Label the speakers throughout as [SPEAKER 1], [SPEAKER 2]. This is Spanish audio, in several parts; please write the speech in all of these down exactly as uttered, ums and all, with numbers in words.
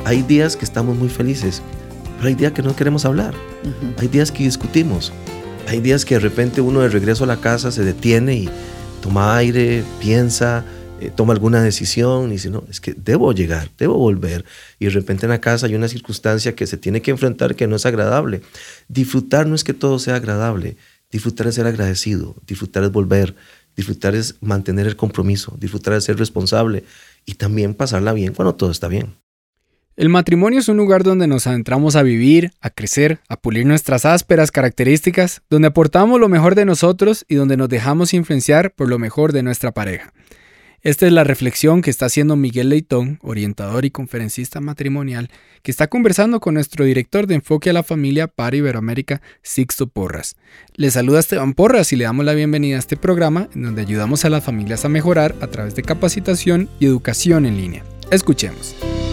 [SPEAKER 1] hay días que estamos muy felices, pero hay días que no queremos hablar. Uh-huh. Hay días que discutimos. Hay días que de repente uno de regreso a la casa se detiene y toma aire, piensa, eh, toma alguna decisión y dice, no, es que debo llegar, debo volver. Y de repente en la casa hay una circunstancia que se tiene que enfrentar que no es agradable. Disfrutar no es que todo sea agradable. Disfrutar es ser agradecido. Disfrutar es volver. Disfrutar es mantener el compromiso. Disfrutar es ser responsable. Y también pasarla bien cuando todo está bien.
[SPEAKER 2] El matrimonio es un lugar donde nos adentramos a vivir, a crecer, a pulir nuestras ásperas características, donde aportamos lo mejor de nosotros y donde nos dejamos influenciar por lo mejor de nuestra pareja. Esta es la reflexión que está haciendo Miguel Leitón, orientador y conferencista matrimonial, que está conversando con nuestro director de Enfoque a la Familia para Iberoamérica, Sixto Porras. Le saluda Esteban Porras y le damos la bienvenida a este programa en donde ayudamos a las familias a mejorar a través de capacitación y educación en línea. Escuchemos.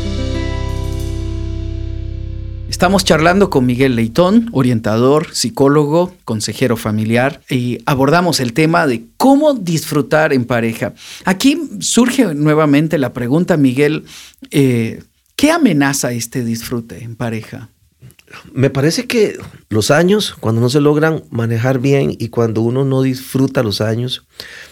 [SPEAKER 3] Estamos charlando con Miguel Leitón, orientador, psicólogo, consejero familiar, y abordamos el tema de cómo disfrutar en pareja. Aquí surge nuevamente la pregunta, Miguel, eh, ¿qué amenaza este disfrute en pareja?
[SPEAKER 1] Me parece que los años, cuando no se logran manejar bien y cuando uno no disfruta los años,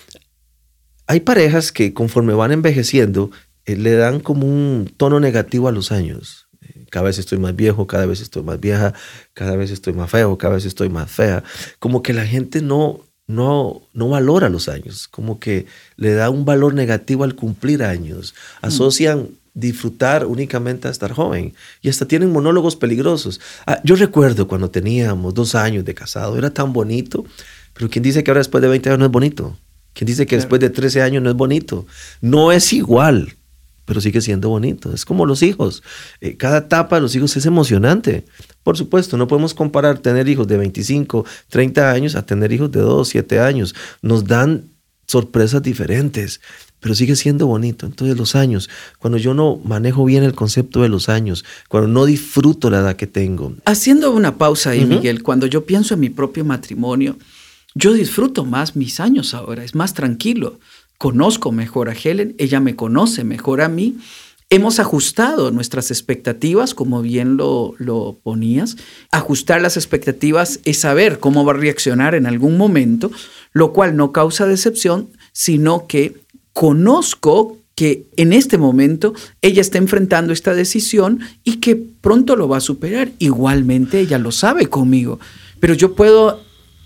[SPEAKER 1] hay parejas que conforme van envejeciendo, eh, le dan como un tono negativo a los años. Cada vez estoy más viejo, cada vez estoy más vieja, cada vez estoy más feo, cada vez estoy más fea. Como que la gente no, no, no valora los años, como que le da un valor negativo al cumplir años. Asocian mm. disfrutar únicamente a estar joven y hasta tienen monólogos peligrosos. Ah, yo recuerdo cuando teníamos dos años de casado, era tan bonito, pero ¿quién dice que ahora después de veinte años no es bonito? ¿Quién dice que claro. después de trece años no es bonito? No es igual, pero sigue siendo bonito. Es como los hijos. Eh, cada etapa de los hijos es emocionante. Por supuesto, no podemos comparar tener hijos de veinticinco, treinta años a tener hijos de dos, siete años. Nos dan sorpresas diferentes, pero sigue siendo bonito. Entonces los años, cuando yo no manejo bien el concepto de los años, cuando no disfruto la edad que tengo.
[SPEAKER 3] Haciendo una pausa ahí, uh-huh. Miguel, cuando yo pienso en mi propio matrimonio, yo disfruto más mis años ahora, es más tranquilo. Conozco mejor a Helen, ella me conoce mejor a mí. Hemos ajustado nuestras expectativas, como bien lo, lo ponías. Ajustar las expectativas es saber cómo va a reaccionar en algún momento, lo cual no causa decepción, sino que conozco que en este momento ella está enfrentando esta decisión y que pronto lo va a superar. Igualmente ella lo sabe conmigo, pero yo puedo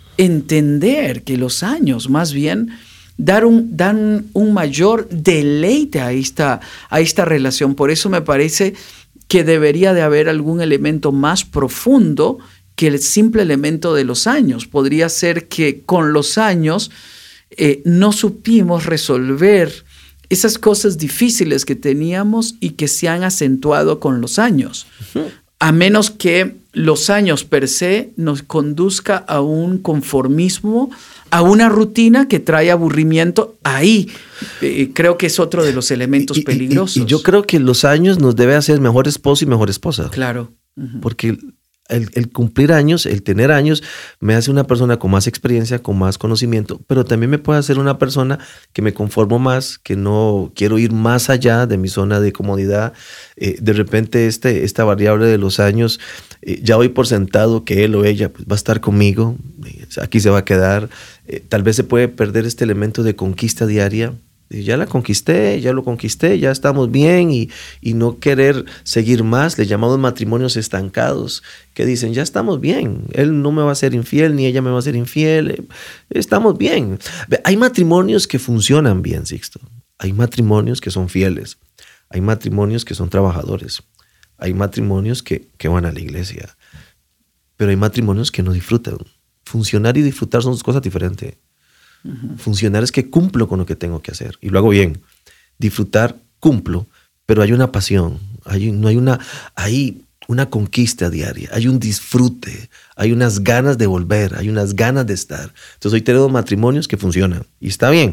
[SPEAKER 3] entender que los años más bien dar un, dan un mayor deleite a esta, a esta relación. Por eso me parece que debería de haber algún elemento más profundo que el simple elemento de los años. Podría ser que con los años eh, no supimos resolver esas cosas difíciles que teníamos y que se han acentuado con los años. Uh-huh. A menos que los años per se nos conduzca a un conformismo, a una rutina que trae aburrimiento. Ahí eh, creo que es otro de los elementos y, peligrosos.
[SPEAKER 1] Y, y, y yo creo que los años nos debe hacer mejor esposo y mejor esposa.
[SPEAKER 3] Claro. Uh-huh.
[SPEAKER 1] Porque el, el cumplir años, el tener años, me hace una persona con más experiencia, con más conocimiento, pero también me puede hacer una persona que me conformo más, que no quiero ir más allá de mi zona de comodidad. Eh, de repente este, esta variable de los años, eh, ya doy por sentado que él o ella pues, va a estar conmigo, eh, aquí se va a quedar. Eh, tal vez se puede perder este elemento de conquista diaria. Ya la conquisté, ya lo conquisté, ya estamos bien y, y no querer seguir más. Le llamamos matrimonios estancados, que dicen, ya estamos bien, él no me va a ser infiel, ni ella me va a ser infiel, estamos bien. Hay matrimonios que funcionan bien, Sixto. Hay matrimonios que son fieles, hay matrimonios que son trabajadores, hay matrimonios que, que van a la iglesia, pero hay matrimonios que no disfrutan. Funcionar y disfrutar son dos cosas diferentes. Uh-huh. Funcionar es que cumplo con lo que tengo que hacer y lo hago bien. Disfrutar, cumplo, pero hay una pasión, hay, no hay una, hay una conquista diaria, hay un disfrute, hay unas ganas de volver, hay unas ganas de estar. Entonces hoy tenemos matrimonios que funcionan y está bien,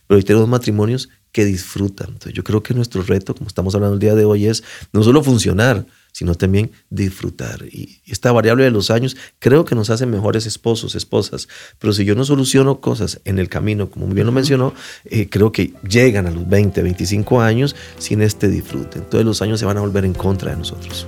[SPEAKER 1] pero hoy tenemos matrimonios que disfrutan. Entonces yo creo que nuestro reto, como estamos hablando el día de hoy, es no solo funcionar, sino también disfrutar. Y esta variable de los años creo que nos hace mejores esposos, esposas. Pero si yo no soluciono cosas en el camino, como muy bien lo mencionó, eh, creo que llegan a los veinte, veinticinco años sin este disfrute. Entonces los años se van a volver en contra de nosotros.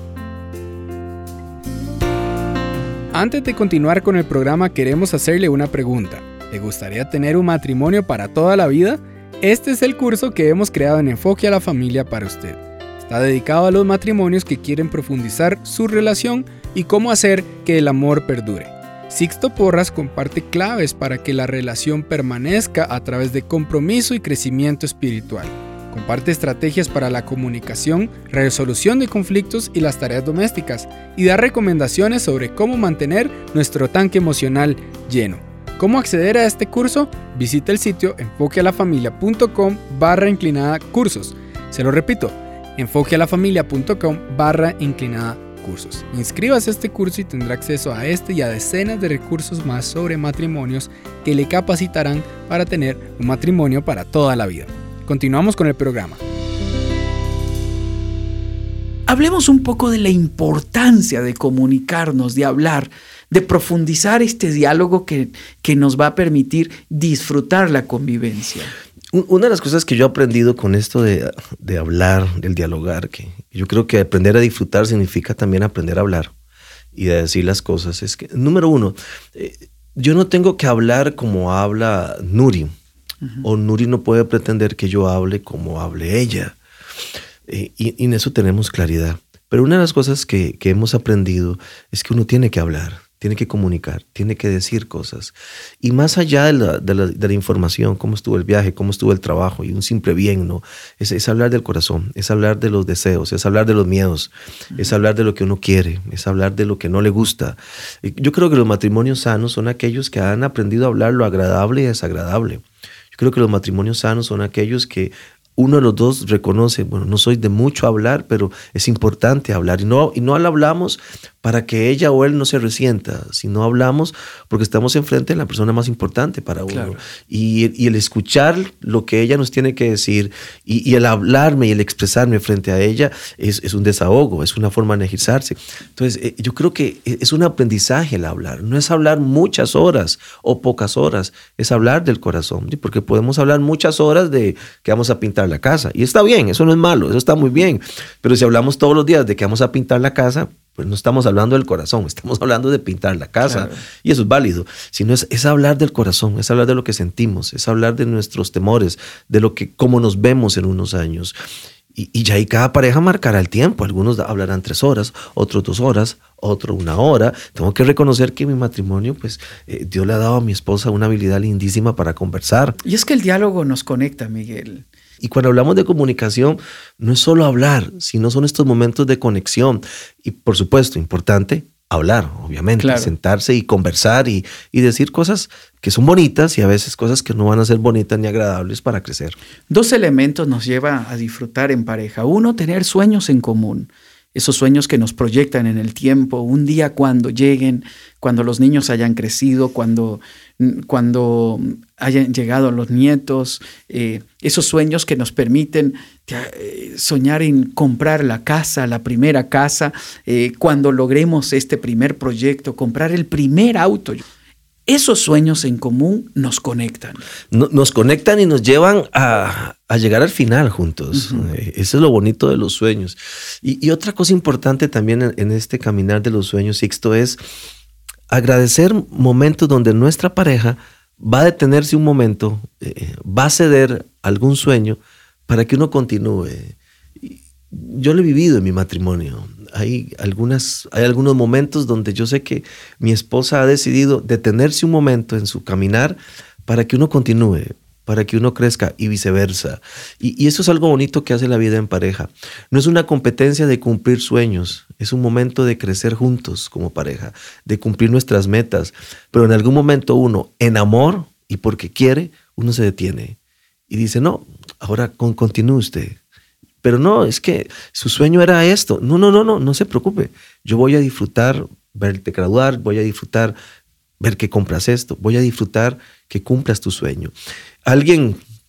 [SPEAKER 2] Antes de continuar con el programa, queremos hacerle una pregunta. ¿Le gustaría tener un matrimonio para toda la vida? Este es el curso que hemos creado en Enfoque a la Familia para usted. Está dedicado a los matrimonios que quieren profundizar su relación y cómo hacer que el amor perdure. Sixto Porras comparte claves para que la relación permanezca a través de compromiso y crecimiento espiritual. Comparte estrategias para la comunicación, resolución de conflictos y las tareas domésticas, y da recomendaciones sobre cómo mantener nuestro tanque emocional lleno. ¿Cómo acceder a este curso? Visita el sitio enfoquealafamilia.com barra inclinada cursos. Se lo repito, enfoquealafamilia.com barra inclinada cursos. Inscríbase a este curso y tendrá acceso a este y a decenas de recursos más sobre matrimonios que le capacitarán para tener un matrimonio para toda la vida. Continuamos con el programa.
[SPEAKER 3] Hablemos un poco de la importancia de comunicarnos, de hablar, de profundizar este diálogo que, que nos va a permitir disfrutar la convivencia.
[SPEAKER 1] Una de las cosas que yo he aprendido con esto de, de hablar, del dialogar, que yo creo que aprender a disfrutar significa también aprender a hablar y a decir las cosas, es que, número uno, eh, yo no tengo que hablar como habla Nuri, uh-huh. o Nuri no puede pretender que yo hable como hable ella. Eh, y, y en eso tenemos claridad. Pero una de las cosas que, que hemos aprendido es que uno tiene que hablar, tiene que comunicar, tiene que decir cosas. Y más allá de la, de la, de la información, cómo estuvo el viaje, cómo estuvo el trabajo y un simple bien, ¿no? Es, es hablar del corazón, es hablar de los deseos, es hablar de los miedos, uh-huh. es hablar de lo que uno quiere, es hablar de lo que no le gusta. Yo creo que los matrimonios sanos son aquellos que han aprendido a hablar lo agradable y desagradable. Yo creo que los matrimonios sanos son aquellos que uno de los dos reconoce, bueno, no soy de mucho hablar, pero es importante hablar. Y no, y no hablamos para que ella o él no se resienta, sino hablamos porque estamos enfrente de la persona más importante para uno. Claro. Y, y el escuchar lo que ella nos tiene que decir y, y el hablarme y el expresarme frente a ella es, es un desahogo, es una forma de energizarse. Entonces, eh, yo creo que es un aprendizaje el hablar. No es hablar muchas horas o pocas horas, es hablar del corazón. ¿Sí? Porque podemos hablar muchas horas de que vamos a pintar la casa. Y está bien, eso no es malo, eso está muy bien. Pero si hablamos todos los días de que vamos a pintar la casa, pues no estamos hablando del corazón, estamos hablando de pintar la casa. Claro. Y eso es válido. Sino es, es hablar del corazón, es hablar de lo que sentimos, es hablar de nuestros temores, de lo que, cómo nos vemos en unos años. Y, y ya ahí cada pareja marcará el tiempo. Algunos hablarán tres horas, otros dos horas, otro una hora. Tengo que reconocer que en mi matrimonio, pues eh, Dios le ha dado a mi esposa una habilidad lindísima para conversar.
[SPEAKER 3] Y es que el diálogo nos conecta, Miguel.
[SPEAKER 1] Y cuando hablamos de comunicación, no es solo hablar, sino son estos momentos de conexión. Y por supuesto, importante, hablar, obviamente, claro. sentarse y conversar y, y decir cosas que son bonitas y a veces cosas que no van a ser bonitas ni agradables para crecer.
[SPEAKER 3] Dos elementos nos lleva a disfrutar en pareja. Uno, tener sueños en común. Esos sueños que nos proyectan en el tiempo, un día cuando lleguen, cuando los niños hayan crecido, cuando, cuando hayan llegado los nietos, eh, esos sueños que nos permiten eh, soñar en comprar la casa, la primera casa, eh, cuando logremos este primer proyecto, comprar el primer auto. Esos sueños en común nos conectan.
[SPEAKER 1] No, nos conectan y nos llevan a, a llegar al final juntos. Uh-huh. Eso es lo bonito de los sueños. Y, y otra cosa importante también en, en este caminar de los sueños, Sixto, es agradecer momentos donde nuestra pareja va a detenerse un momento, eh, va a ceder algún sueño para que uno continúe. Yo lo he vivido en mi matrimonio. Hay, algunas, hay algunos momentos donde yo sé que mi esposa ha decidido detenerse un momento en su caminar para que uno continúe, para que uno crezca y viceversa. Y, y eso es algo bonito que hace la vida en pareja. No es una competencia de cumplir sueños, es un momento de crecer juntos como pareja, de cumplir nuestras metas. Pero en algún momento uno, en amor y porque quiere, uno se detiene y dice, no, ahora con, continúe usted. Pero no, es que su sueño era esto. No, no, no, no, no se preocupe. Yo voy a disfrutar verte graduar, voy a disfrutar ver que compras esto, voy a disfrutar que cumplas tu sueño. Alguien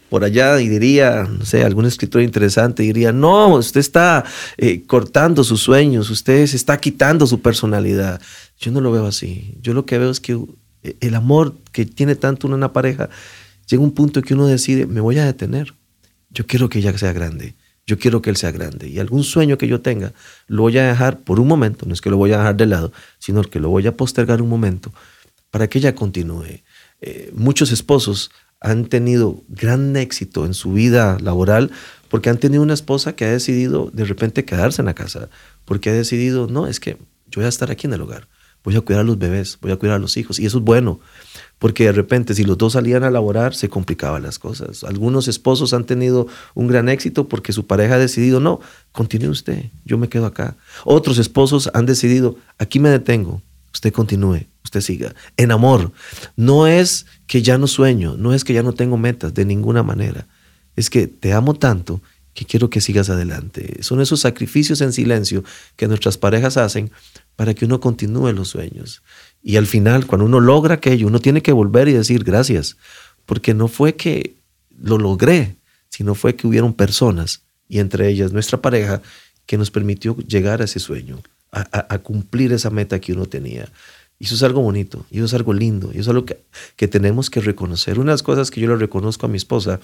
[SPEAKER 1] por allá y diría, no sé, algún escritor interesante diría, no, usted está eh, cortando sus sueños, usted se está quitando su personalidad. Yo no lo veo así. Yo lo que veo es que el amor que tiene tanto uno en una pareja, llega un punto que uno decide, me voy a detener. Yo quiero que ella sea grande. Yo quiero que él sea grande. Y algún sueño que yo tenga, lo voy a dejar por un momento. No es que lo voy a dejar de lado, sino que lo voy a postergar un momento para que ella continúe. Eh, muchos esposos han tenido gran éxito en su vida laboral porque han tenido una esposa que ha decidido de repente quedarse en la casa. Porque ha decidido, no, es que yo voy a estar aquí en el hogar. Voy a cuidar a los bebés, voy a cuidar a los hijos. Y eso es bueno. Porque de repente si los dos salían a laborar se complicaban las cosas. Algunos esposos han tenido un gran éxito porque su pareja ha decidido, no, continúe usted, yo me quedo acá. Otros esposos han decidido, aquí me detengo, usted continúe, usted siga. En amor, no es que ya no sueño, no es que ya no tengo metas de ninguna manera. Es que te amo tanto que quiero que sigas adelante. Son esos sacrificios en silencio que nuestras parejas hacen para que uno continúe los sueños. Y al final, cuando uno logra aquello, uno tiene que volver y decir gracias, porque no fue que lo logré, sino fue que hubieron personas, y entre ellas nuestra pareja, que nos permitió llegar a ese sueño, a, a, a cumplir esa meta que uno tenía. Y eso es algo bonito, y eso es algo lindo, y eso es algo que, que tenemos que reconocer. Una de las cosas que yo le reconozco a mi esposa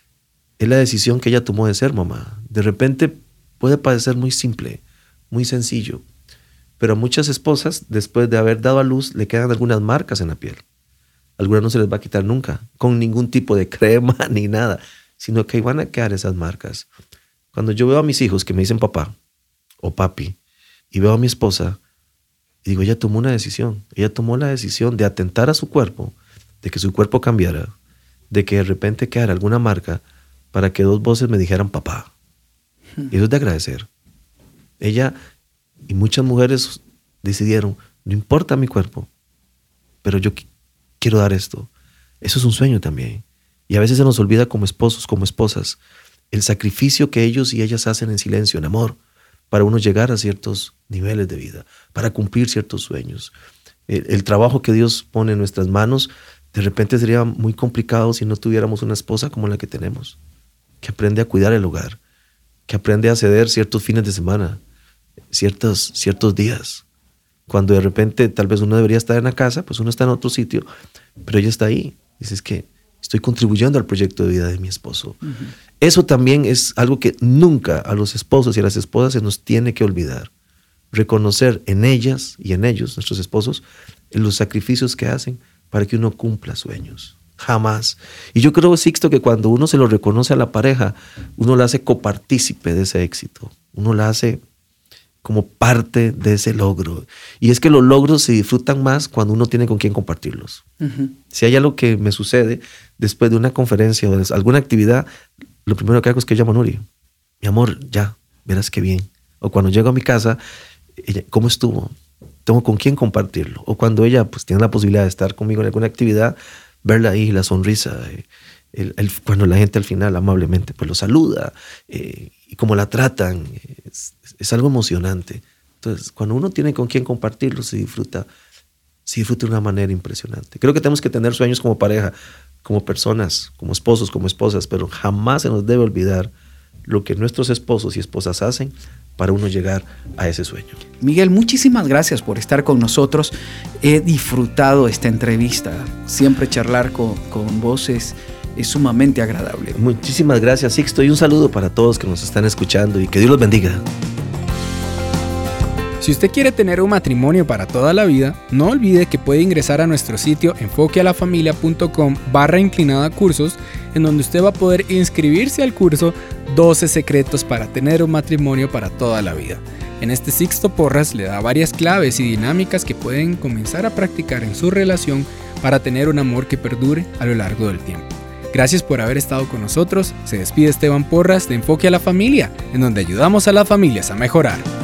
[SPEAKER 1] es la decisión que ella tomó de ser mamá. De repente puede parecer muy simple, muy sencillo, pero a muchas esposas, después de haber dado a luz, le quedan algunas marcas en la piel. Algunas no se les va a quitar nunca, con ningún tipo de crema ni nada, sino que van a quedar esas marcas. Cuando yo veo a mis hijos que me dicen papá o papi, y veo a mi esposa, y digo, ella tomó una decisión. Ella tomó la decisión de atentar a su cuerpo, de que su cuerpo cambiara, de que de repente quedara alguna marca para que dos voces me dijeran papá. Y eso es de agradecer. Ella... Y muchas mujeres decidieron, no importa mi cuerpo, pero yo qu- quiero dar esto. Eso es un sueño también. Y a veces se nos olvida como esposos, como esposas, el sacrificio que ellos y ellas hacen en silencio, en amor, para uno llegar a ciertos niveles de vida, para cumplir ciertos sueños. El, el trabajo que Dios pone en nuestras manos, de repente sería muy complicado si no tuviéramos una esposa como la que tenemos, que aprende a cuidar el hogar, que aprende a ceder ciertos fines de semana, Ciertos, ciertos días, cuando de repente tal vez uno debería estar en la casa, pues uno está en otro sitio, pero ella está ahí. Dices que estoy contribuyendo al proyecto de vida de mi esposo. Uh-huh. Eso también es algo que nunca a los esposos y a las esposas se nos tiene que olvidar. Reconocer en ellas y en ellos, nuestros esposos, los sacrificios que hacen para que uno cumpla sueños. Jamás. Y yo creo, Sixto, que cuando uno se lo reconoce a la pareja, uno la hace copartícipe de ese éxito. Uno la hace como parte de ese logro. Y es que los logros se disfrutan más cuando uno tiene con quién compartirlos. Uh-huh. Si hay algo que me sucede después de una conferencia o de alguna actividad, lo primero que hago es que llamo a Nuri. Mi amor, ya, verás qué bien. O cuando llego a mi casa, ella, ¿cómo estuvo? Tengo con quién compartirlo. O cuando ella pues tiene la posibilidad de estar conmigo en alguna actividad, verla ahí, la sonrisa, eh, el, el, cuando la gente al final amablemente pues lo saluda, eh, y cómo la tratan, es, es algo emocionante. Entonces, cuando uno tiene con quién compartirlo, se disfruta, se disfruta de una manera impresionante. Creo que tenemos que tener sueños como pareja, como personas, como esposos, como esposas, pero jamás se nos debe olvidar lo que nuestros esposos y esposas hacen para uno llegar a ese sueño.
[SPEAKER 3] Miguel, muchísimas gracias por estar con nosotros. He disfrutado esta entrevista. Siempre charlar con, con vos es, es sumamente agradable.
[SPEAKER 1] Muchísimas gracias, Sixto, y un saludo para todos que nos están escuchando y que Dios los bendiga.
[SPEAKER 2] Si usted quiere tener un matrimonio para toda la vida, no olvide que puede ingresar a nuestro sitio enfoquealafamilia.com barra inclinada cursos, en donde usted va a poder inscribirse al curso doce secretos para tener un matrimonio para toda la vida. En este Sixto Porras le da varias claves y dinámicas que pueden comenzar a practicar en su relación para tener un amor que perdure a lo largo del tiempo. Gracias por haber estado con nosotros. Se despide Esteban Porras de Enfoque a la Familia, en donde ayudamos a las familias a mejorar.